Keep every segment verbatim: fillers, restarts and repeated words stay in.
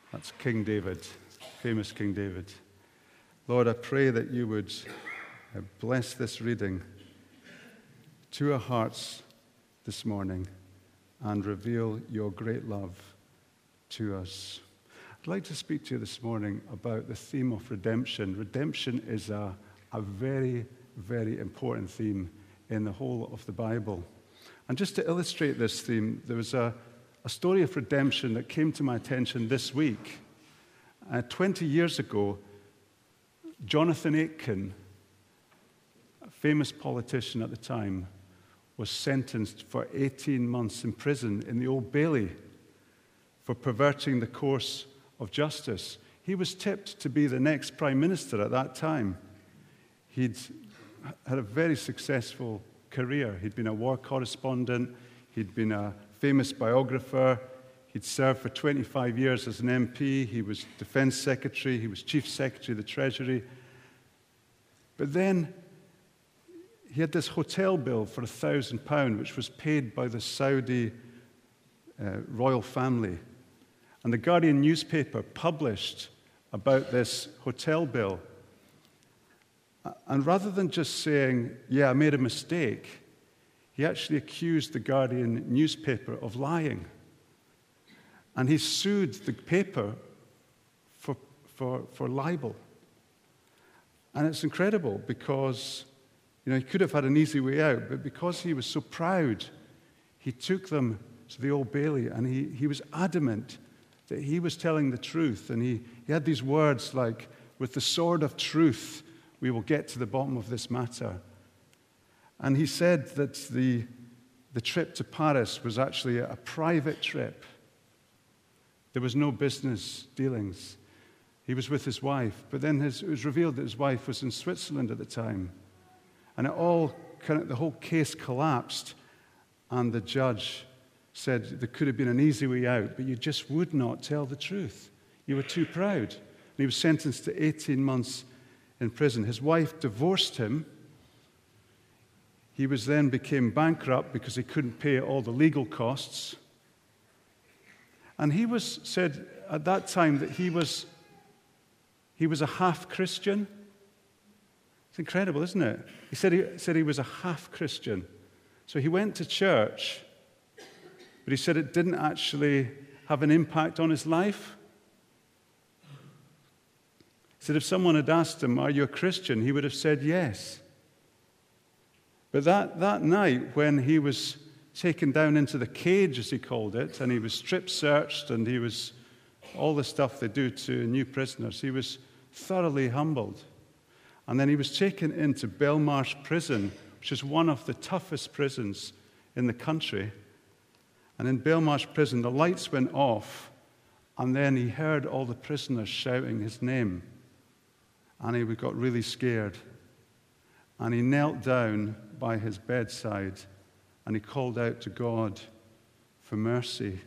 That's King David, famous King David. Lord, I pray that you would bless this reading to our hearts this morning and reveal your great love to us. I'd like to speak to you this morning about the theme of redemption. Redemption is a, a very, very important theme in the whole of the Bible. And just to illustrate this theme, there was a, a story of redemption that came to my attention this week. Uh, twenty years ago, Jonathan Aitken, a famous politician at the time, was sentenced for eighteen months in prison in the Old Bailey for perverting the course of justice. He was tipped to be the next prime minister at that time. He'd had a very successful career. He'd been a war correspondent. He'd been a famous biographer. He'd served for twenty-five years as an M P. He was defense secretary. He was chief secretary of the Treasury. But then he had this hotel bill for a thousand pounds, which was paid by the Saudi uh, royal family. And the Guardian newspaper published about this hotel bill. And rather than just saying, yeah, I made a mistake, he actually accused the Guardian newspaper of lying. And he sued the paper for, for, for libel. And it's incredible because, you know, he could have had an easy way out, but because he was so proud, he took them to the Old Bailey and he, he was adamant that he was telling the truth. And he, he had these words like, with the sword of truth, we will get to the bottom of this matter. And he said that the, the trip to Paris was actually a private trip. There was no business dealings. He was with his wife, but then his, it was revealed that his wife was in Switzerland at the time. And it all kind of, the whole case collapsed, and the judge said there could have been an easy way out, but you just would not tell the truth. You were too proud. And he was sentenced to eighteen months in prison. His wife divorced him. He was then became bankrupt because he couldn't pay all the legal costs. And he was said at that time that he was he was a half Christian. It's incredible, isn't it? He said he said he was a half Christian. So he went to church, but he said it didn't actually have an impact on his life. He said if someone had asked him, "Are you a Christian?" he would have said yes. But that, that night when he was taken down into the cage, as he called it, and he was strip searched and he was all the stuff they do to new prisoners, he was thoroughly humbled. And then he was taken into Belmarsh Prison, which is one of the toughest prisons in the country. And in Belmarsh Prison, the lights went off, and then he heard all the prisoners shouting his name. And he got really scared. And he knelt down by his bedside, and he called out to God for mercy.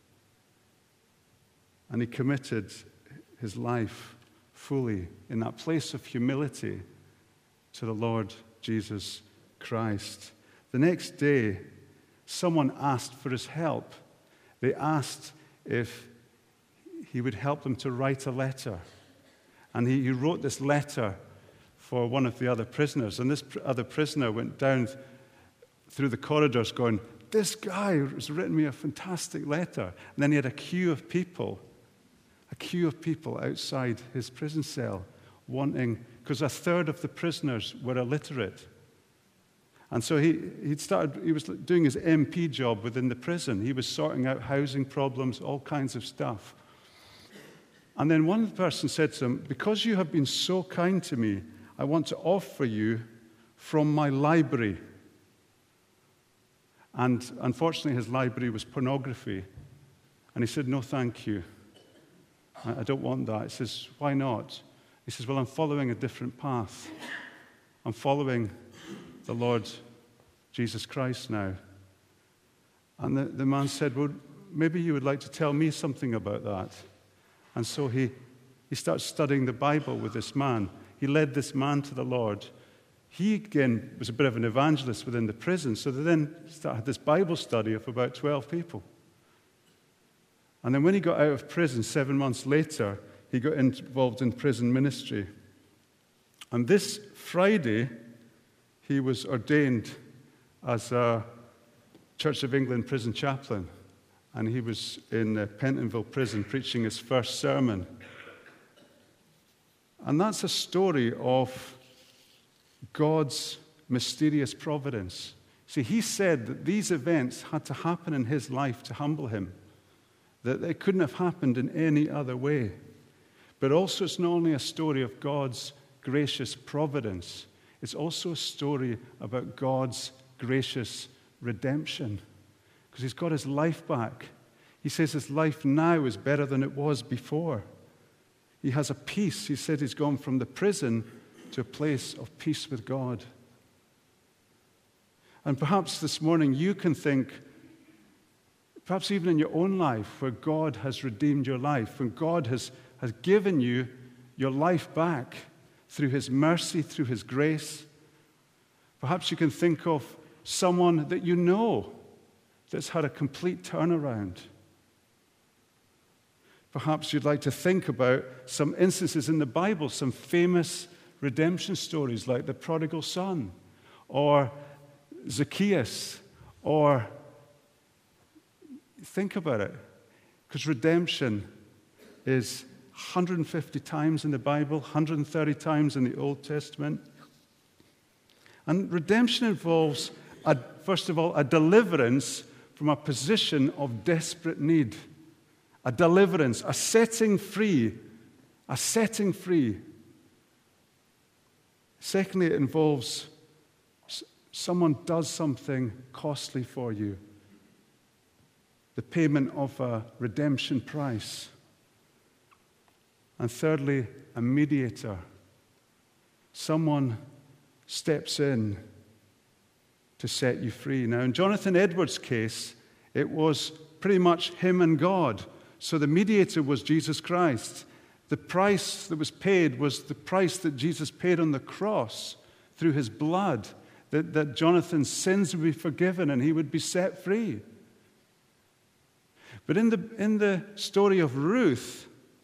And he committed his life fully in that place of humility to the Lord Jesus Christ. The next day, someone asked for his help. They asked if he would help them to write a letter. And he, he wrote this letter for one of the other prisoners. And this other prisoner went down through the corridors going, "This guy has written me a fantastic letter." And then he had a queue of people, a queue of people outside his prison cell wanting, because a third of the prisoners were illiterate. And so he he'd started, he was doing his M P job within the prison. He was sorting out housing problems, all kinds of stuff. And then one person said to him, "Because you have been so kind to me, I want to offer you from my library." And unfortunately, his library was pornography. And he said, "No, thank you. I don't want that." He says, "Why not?" He says, "Well, I'm following a different path. I'm following the Lord Jesus Christ now." And the, the man said, "Well, maybe you would like to tell me something about that." And so he, he starts studying the Bible with this man. He led this man to the Lord. He, again, was a bit of an evangelist within the prison, so they then started this Bible study of about twelve people. And then when he got out of prison, seven months later, he got involved in prison ministry. And this Friday, he was ordained as a Church of England prison chaplain. And he was in uh, Pentonville prison preaching his first sermon. And that's a story of God's mysterious providence. See, he said that these events had to happen in his life to humble him, that it couldn't have happened in any other way. But also, it's not only a story of God's gracious providence, it's also a story about God's gracious redemption, because he's got his life back. He says his life now is better than it was before. He has a peace. He said he's gone from the prison to a place of peace with God. And perhaps this morning you can think, perhaps even in your own life, where God has redeemed your life, when God has, has given you your life back through his mercy, through his grace. Perhaps you can think of someone that you know that's had a complete turnaround. Perhaps you'd like to think about some instances in the Bible, some famous redemption stories like the prodigal son, or Zacchaeus, or think about it, because redemption is one hundred fifty times in the Bible, one hundred thirty times in the Old Testament. And redemption involves, a, first of all, a deliverance from a position of desperate need. A deliverance, a setting free, a setting free. Secondly, it involves someone does something costly for you. The payment of a redemption price. And thirdly, a mediator. Someone steps in to set you free. Now, in Jonathan Edwards' case, it was pretty much him and God. So the mediator was Jesus Christ. The price that was paid was the price that Jesus paid on the cross through his blood, that, that Jonathan's sins would be forgiven and he would be set free. But in the, in the story of Ruth,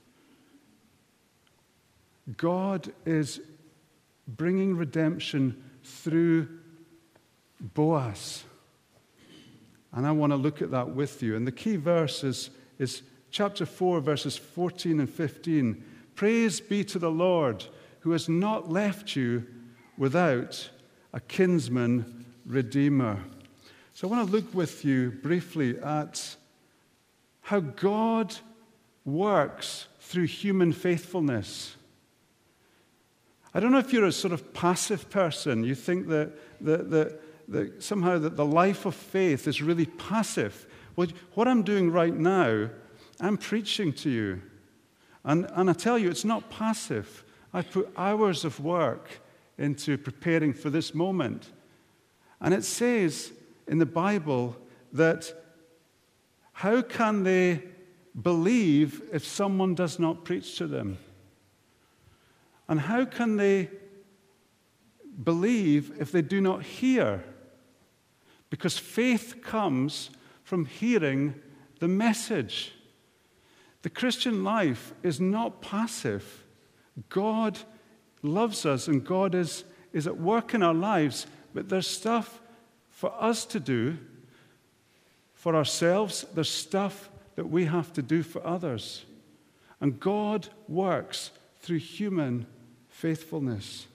God is bringing redemption through Boaz. And I want to look at that with you. And the key verse is, is chapter four, verses fourteen and fifteen. Praise be to the Lord, who has not left you without a kinsman redeemer. So I want to look with you briefly at how God works through human faithfulness. I don't know if you're a sort of passive person. You think that, that, that, that somehow that the life of faith is really passive. Well, what I'm doing right now, I'm preaching to you. And, and I tell you, it's not passive. I put hours of work into preparing for this moment. And it says in the Bible that how can they believe if someone does not preach to them? And how can they believe if they do not hear? Because faith comes from hearing the message. The Christian life is not passive. God loves us and God is, is at work in our lives, but there's stuff for us to do for ourselves. There's stuff that we have to do for others. And God works through human faithfulness.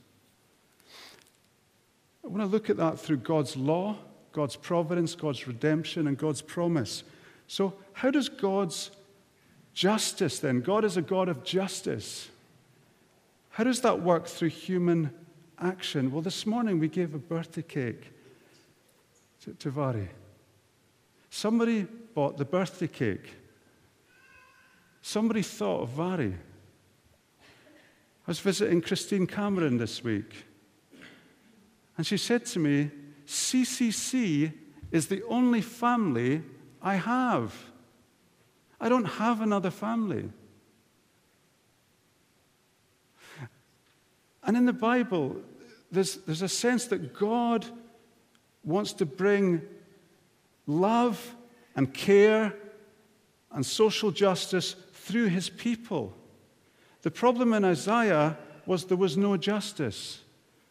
I want to look at that through God's law, God's providence, God's redemption, and God's promise. So how does God's justice then, God is a God of justice, how does that work through human action? Well, this morning we gave a birthday cake to, to Vari. Somebody bought the birthday cake. Somebody thought of Vari. I was visiting Christine Cameron this week, and she said to me, C C C is the only family I have. I don't have another family. And in the Bible, there's, there's a sense that God wants to bring love and care and social justice through his people. The problem in Isaiah was there was no justice.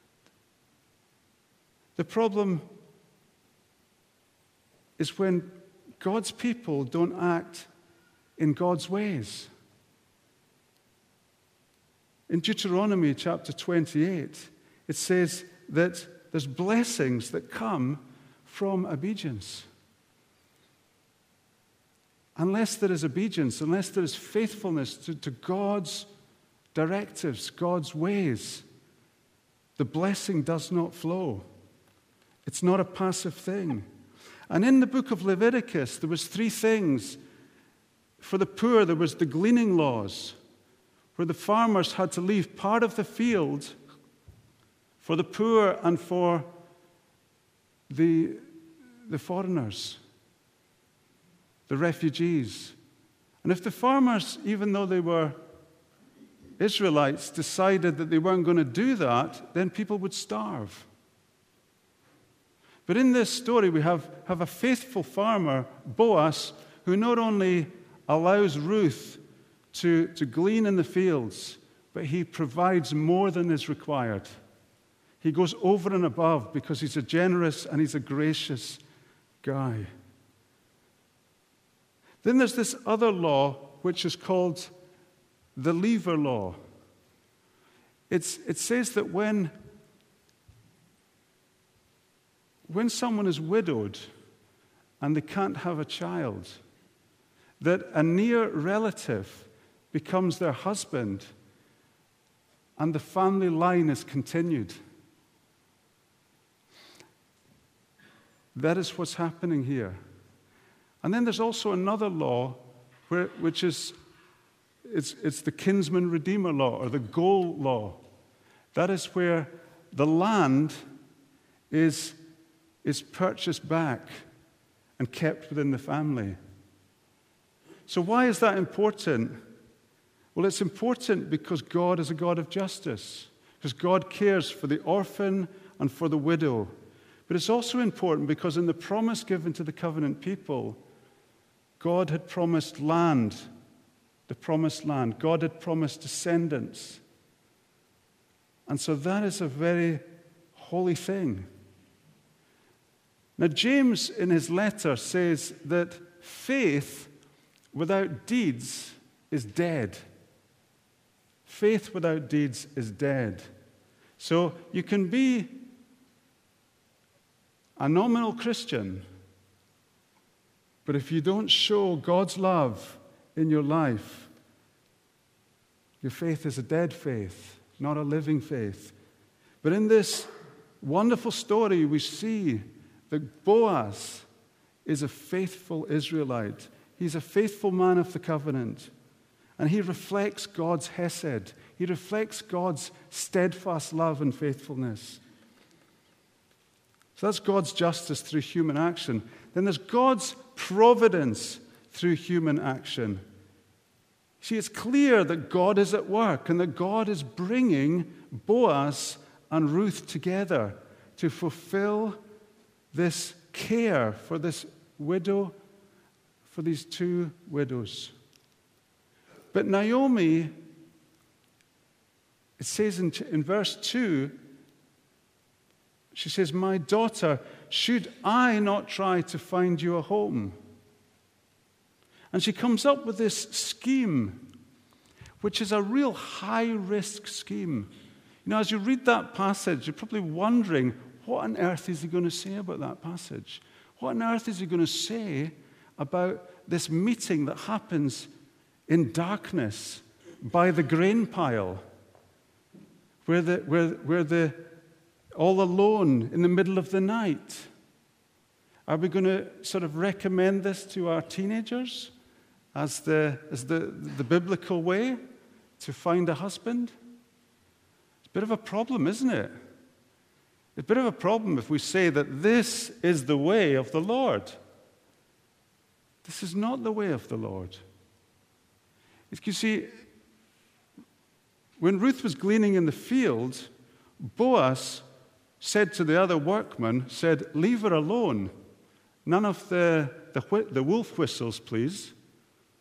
The problem is when God's people don't act in God's ways. In Deuteronomy chapter twenty-eight, it says that there's blessings that come from obedience. Unless there is obedience, unless there is faithfulness to, to God's directives, God's ways, the blessing does not flow. It's not a passive thing. And in the book of Leviticus, there was three things. For the poor, there was the gleaning laws, where the farmers had to leave part of the field for the poor and for the, the foreigners, the refugees. And if the farmers, even though they were Israelites, decided that they weren't going to do that, then people would starve. But in this story, we have, have a faithful farmer, Boaz, who not only allows Ruth to, to glean in the fields, but he provides more than is required. He goes over and above because he's a generous and he's a gracious guy. Then there's this other law, which is called the Leaver Law. It's, it says that when, when someone is widowed and they can't have a child, that a near relative becomes their husband and the family line is continued. That is what's happening here. And then there's also another law, where, which is it's, it's the kinsman redeemer law, or the goal law. That is where the land is, is purchased back and kept within the family. So why is that important? Well, it's important because God is a God of justice, because God cares for the orphan and for the widow. But it's also important because in the promise given to the covenant people, God had promised land, the promised land. God had promised descendants. And so that is a very holy thing. Now, James, in his letter, says that faith without deeds is dead. Faith without deeds is dead. So you can be a nominal Christian, but if you don't show God's love in your life, your faith is a dead faith, not a living faith. But in this wonderful story, we see that Boaz is a faithful Israelite. He's a faithful man of the covenant. And he reflects God's hesed. He reflects God's steadfast love and faithfulness. So that's God's justice through human action. Then there's God's providence through human action. See, it's clear that God is at work and that God is bringing Boaz and Ruth together to fulfill this care for this widow, for these two widows. But Naomi, it says in, in verse two, she says, "My daughter, should I not try to find you a home?" And she comes up with this scheme, which is a real high-risk scheme. You know, as you read that passage, you're probably wondering, what on earth is he going to say about that passage? What on earth is he going to say about this meeting that happens in darkness by the grain pile, where the, where, where the all alone in the middle of the night? Are we going to sort of recommend this to our teenagers as the, as the, the biblical way to find a husband? It's a bit of a problem, isn't it? It's a bit of a problem if we say that this is the way of the Lord. This is not the way of the Lord. You see, when Ruth was gleaning in the field, Boaz said to the other workmen, said, "Leave her alone. None of the, the, the wolf whistles, please."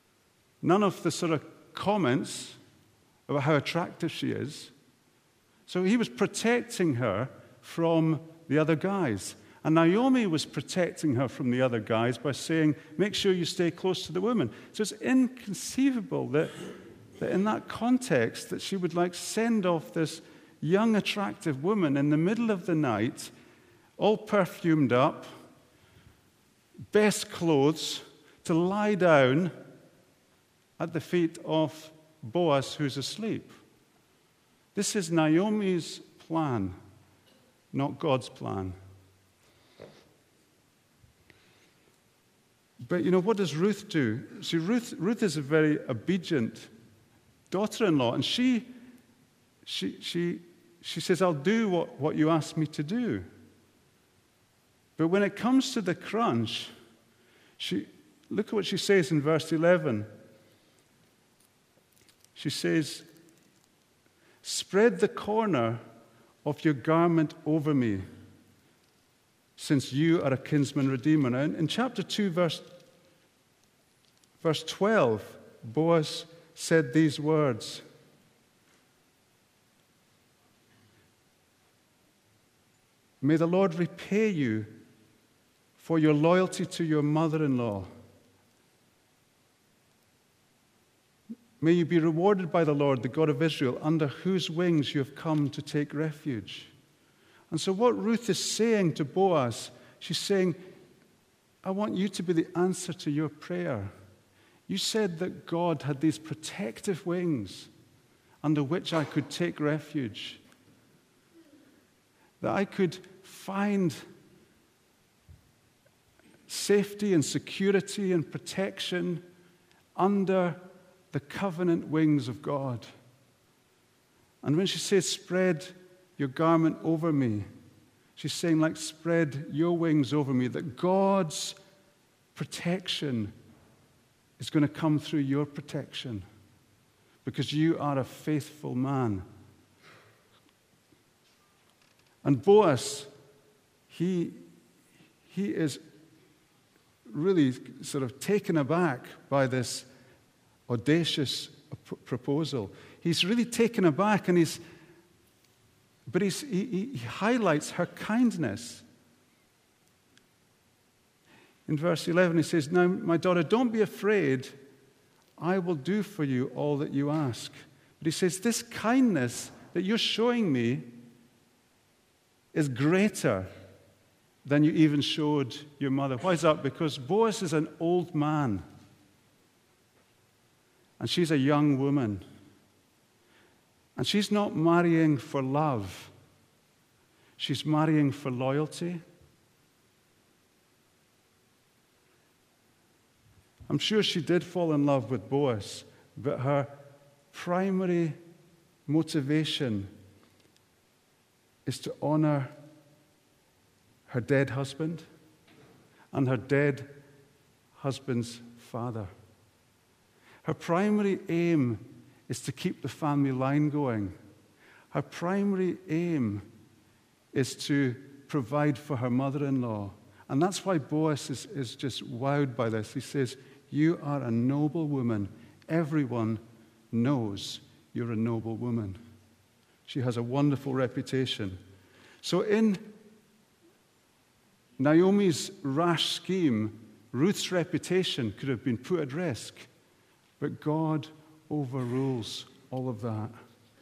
none of the sort of comments about how attractive she is. So he was protecting her from the other guys. And Naomi was protecting her from the other guys by saying, make sure you stay close to the woman. So it's inconceivable that, that in that context that she would like send off this young, attractive woman in the middle of the night, all perfumed up, best clothes, to lie down at the feet of Boaz, who's asleep. This is Naomi's plan, not God's plan. But, you know, what does Ruth do? See, Ruth, Ruth is a very obedient daughter-in-law, and she, she, she, she says, I'll do what, what you ask me to do. But when it comes to the crunch, she, look at what she says in verse eleven. She says, spread the corner of your garment over me, since you are a kinsman redeemer. Now, in, in chapter two, verse, verse twelve, Boaz said these words. May the Lord repay you for your loyalty to your mother-in-law. May you be rewarded by the Lord, the God of Israel, under whose wings you have come to take refuge. And so what Ruth is saying to Boaz, she's saying, I want you to be the answer to your prayer. You said that God had these protective wings under which I could take refuge, that I could find safety and security and protection under the covenant wings of God. And when she says, spread your garment over me, she's saying, like, spread your wings over me, that God's protection is going to come through your protection because you are a faithful man. And Boaz, he, he is really sort of taken aback by this audacious proposal. He's really taken aback, and he's, but he's, he, he highlights her kindness. In verse eleven, he says, now, my daughter, don't be afraid. I will do for you all that you ask. But he says, this kindness that you're showing me is greater than you even showed your mother. Why is that? Because Boaz is an old man, and she's a young woman. And she's not marrying for love. She's marrying for loyalty. I'm sure she did fall in love with Boaz, but her primary motivation is to honor her dead husband and her dead husband's father. Her primary aim is to keep the family line going. Her primary aim is to provide for her mother-in-law. And that's why Boaz is, is just wowed by this. He says, you are a noble woman. Everyone knows you're a noble woman. She has a wonderful reputation. So in Naomi's rash scheme, Ruth's reputation could have been put at risk. But God overrules all of that.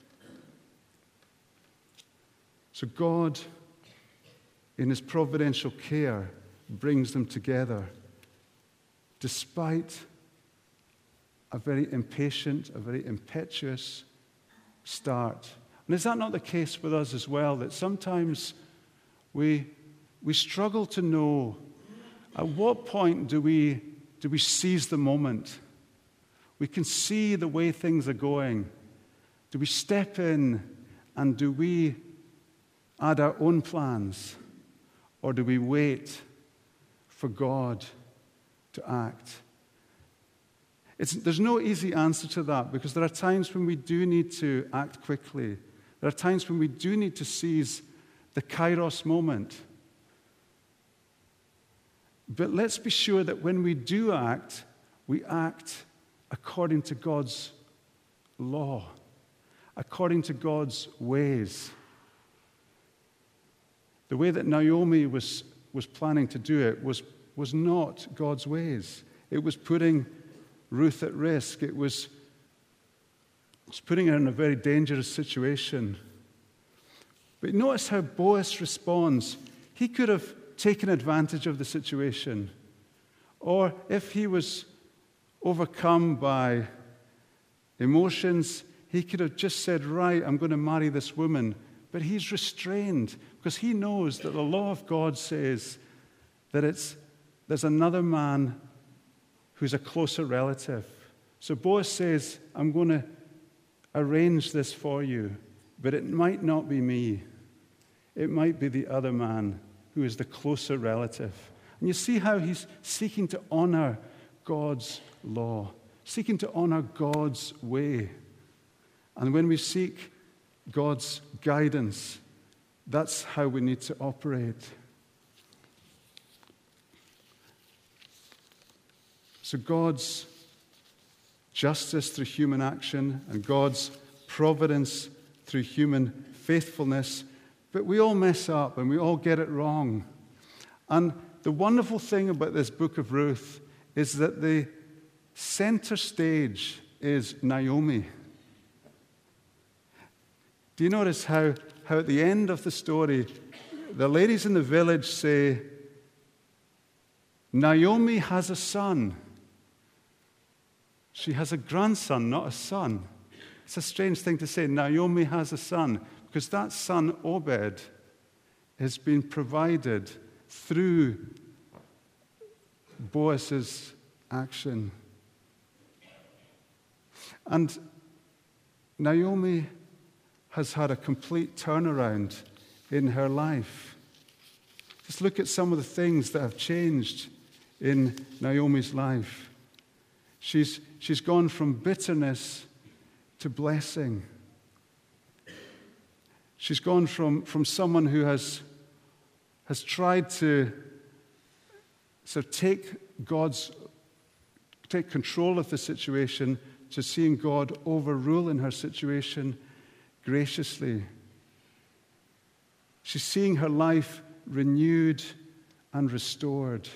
So God, in his providential care, brings them together despite a very impatient, a very impetuous start. And is that not the case with us as well, that sometimes we, we struggle to know at what point do we, do we seize the moment? We can see the way things are going. Do we step in and do we add our own plans? Or do we wait for God to act? It's, there's no easy answer to that, because there are times when we do need to act quickly. There are times when we do need to seize the kairos moment. But let's be sure that when we do act, we act according to God's law, according to God's ways. The way that Naomi was, was planning to do it was, was not God's ways. It was putting Ruth at risk. It was, it was putting her in a very dangerous situation. But notice how Boaz responds. He could have taken advantage of the situation. Or if he was overcome by emotions, he could have just said, right, I'm going to marry this woman. But he's restrained because he knows that the law of God says that it's, there's another man who's a closer relative. So Boaz says, I'm going to arrange this for you, but it might not be me. It might be the other man who is the closer relative. And you see how he's seeking to honor God's law, seeking to honor God's way. And when we seek God's guidance, that's how we need to operate. So God's justice through human action and God's providence through human faithfulness, but we all mess up and we all get it wrong. And the wonderful thing about this book of Ruth is that the center stage is Naomi. Do you notice how, how at the end of the story, the ladies in the village say, Naomi has a son. She has a grandson, not a son. It's a strange thing to say, Naomi has a son, because that son, Obed, has been provided through Boaz's action. And Naomi has had a complete turnaround in her life. Just look at some of the things that have changed in Naomi's life. She's, she's gone from bitterness to blessing. She's gone from, from someone who has, has tried to sort of take God's, take control of the situation to seeing God overrule in her situation graciously. She's seeing her life renewed and restored.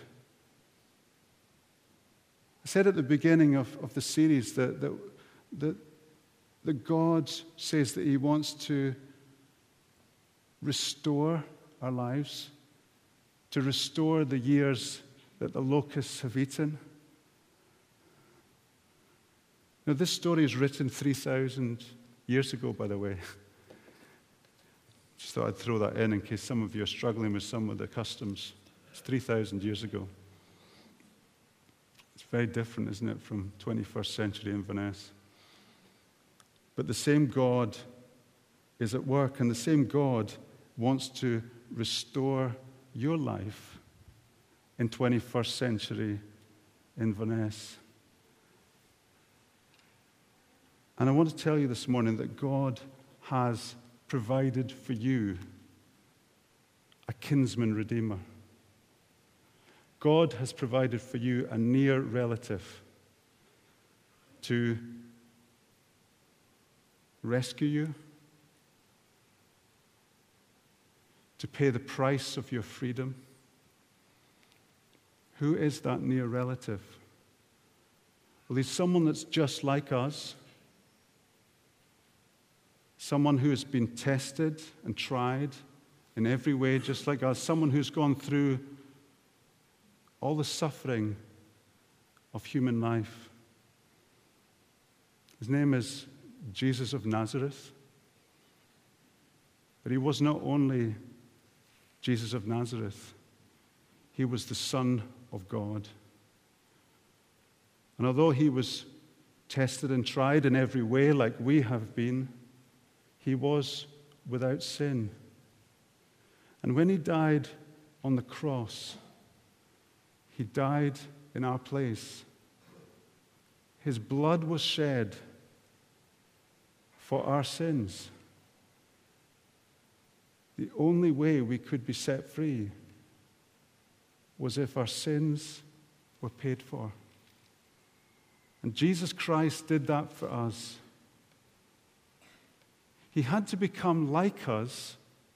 I said at the beginning of, of the series that, that, that, that God says that He wants to restore our lives, to restore the years that the locusts have eaten. Now, this story is written three thousand years ago, by the way. Just thought I'd throw that in in case some of you are struggling with some of the customs. It's three thousand years ago. It's very different, isn't it, from twenty-first century Inverness. But the same God is at work, and the same God wants to restore your life in twenty-first century Inverness. And I want to tell you this morning that God has provided for you a kinsman redeemer. God has provided for you a near relative to rescue you, to pay the price of your freedom. Who is that near relative? Well, he's someone that's just like us. Someone who has been tested and tried in every way, just like us. Someone who's gone through all the suffering of human life. His name is Jesus of Nazareth. But he was not only Jesus of Nazareth, he was the Son of God. And although he was tested and tried in every way like we have been, he was without sin. And when he died on the cross, he died in our place. His blood was shed for our sins. The only way we could be set free was if our sins were paid for. And Jesus Christ did that for us. He had to become like us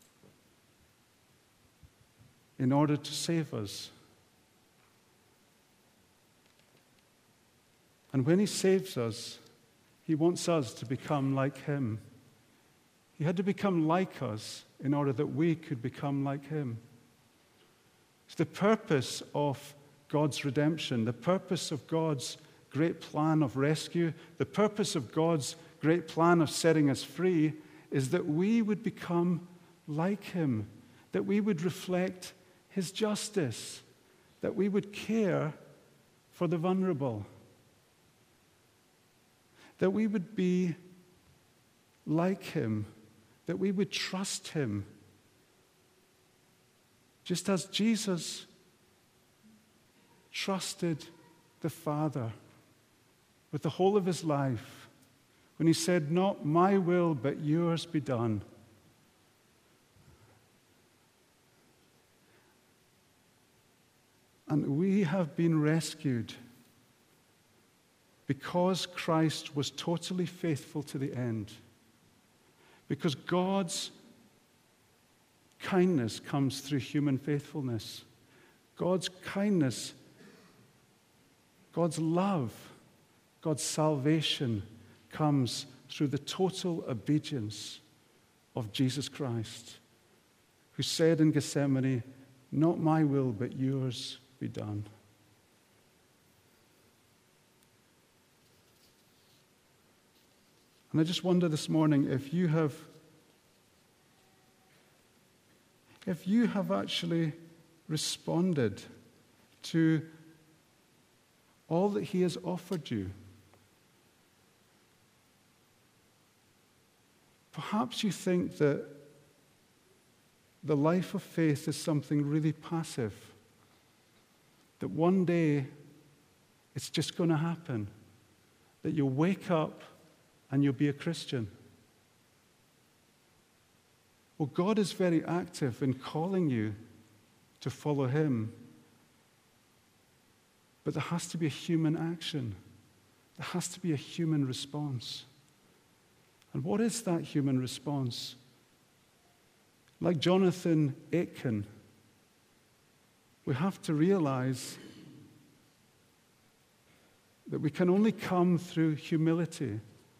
in order to save us. And when he saves us, he wants us to become like him. He had to become like us in order that we could become like him. It's the purpose of God's redemption, the purpose of God's great plan of rescue, the purpose of God's great plan of setting us free is that we would become like him, that we would reflect his justice, that we would care for the vulnerable, that we would be like him, that we would trust him, just as Jesus trusted the Father with the whole of his life when he said, "Not my will, but yours be done." And we have been rescued because Christ was totally faithful to the end. Because God's kindness comes through human faithfulness. God's kindness, God's love, God's salvation comes through the total obedience of Jesus Christ, who said in Gethsemane, "Not my will, but yours be done." And I just wonder this morning if you have if you have actually responded to all that he has offered you. Perhaps you think that the life of faith is something really passive, that one day it's just going to happen, that you'll wake up and you'll be a Christian. Well, God is very active in calling you to follow him. But there has to be a human action. There has to be a human response. And what is that human response? Like Jonathan Aitken, we have to realize that we can only come through humility.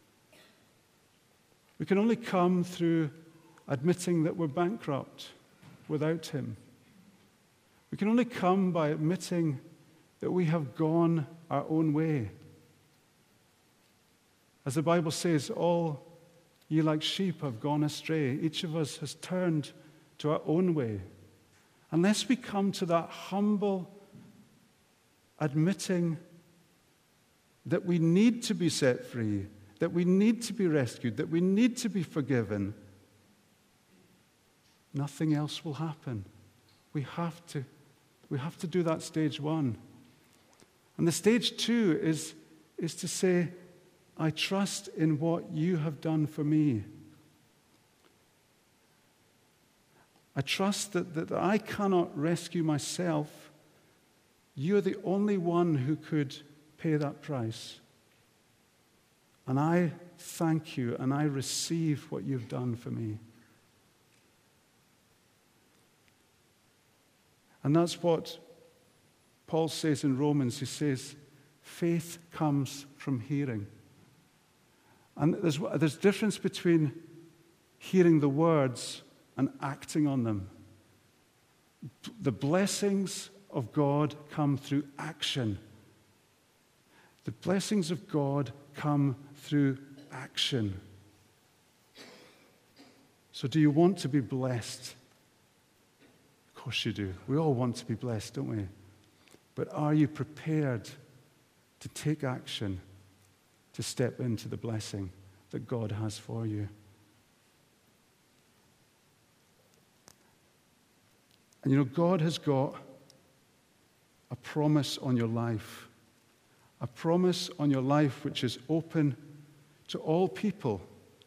We can only come through admitting that we're bankrupt without him. We can only come by admitting that we have gone our own way. As the Bible says, all ye like sheep have gone astray. Each of us has turned to our own way. Unless we come to that humble admitting that we need to be set free, that we need to be rescued, that we need to be forgiven, nothing else will happen. We have to, we have to do that stage one. And the stage two is, is to say, I trust in what you have done for me. I trust that, that I cannot rescue myself. You are the only one who could pay that price. And I thank you and I receive what you've done for me. And that's what Paul says in Romans. He says, faith comes from hearing. And there's, there's a difference between hearing the words and acting on them. The blessings of God come through action. The blessings of God come through action. So do you want to be blessed? Of course you do. We all want to be blessed, don't we? But are you prepared to take action, to step into the blessing that God has for you? And you know, God has got a promise on your life. A promise on your life which is open to all people.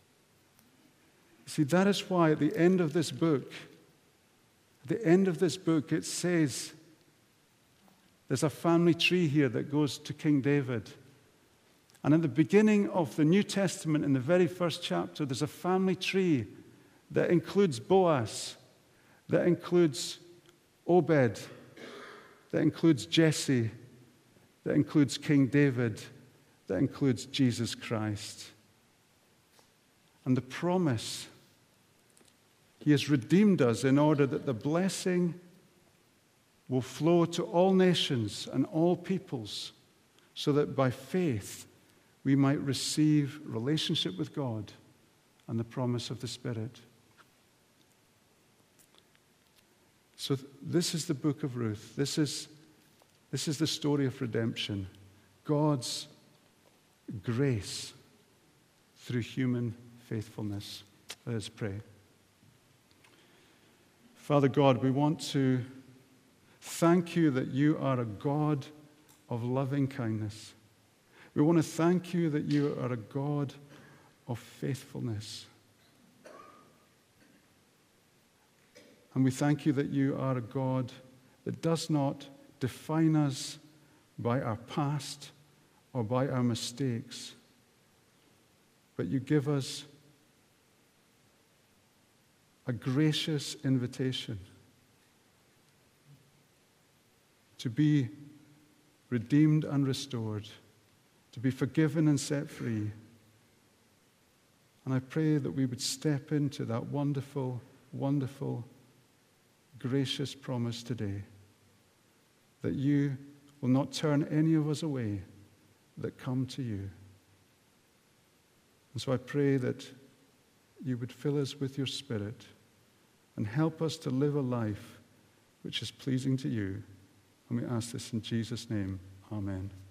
See, that is why at the end of this book, at the end of this book, it says, there's a family tree here that goes to King David. And at the beginning of the New Testament, in the very first chapter, there's a family tree that includes Boaz, that includes Obed, that includes Jesse, that includes King David, that includes Jesus Christ. And the promise, He has redeemed us in order that the blessing will flow to all nations and all peoples, so that by faith we might receive relationship with God and the promise of the Spirit. So th- this is the book of Ruth. This is, this is the story of redemption. God's grace through human faithfulness. Let us pray. Father God, we want to thank you that you are a God of loving kindness. We want to thank you that you are a God of faithfulness. And we thank you that you are a God that does not define us by our past or by our mistakes, but you give us a gracious invitation to be redeemed and restored, to be forgiven and set free. And I pray that we would step into that wonderful, wonderful, gracious promise today, that you will not turn any of us away that come to you. And so I pray that you would fill us with your Spirit and help us to live a life which is pleasing to you. And we ask this in Jesus' name. Amen.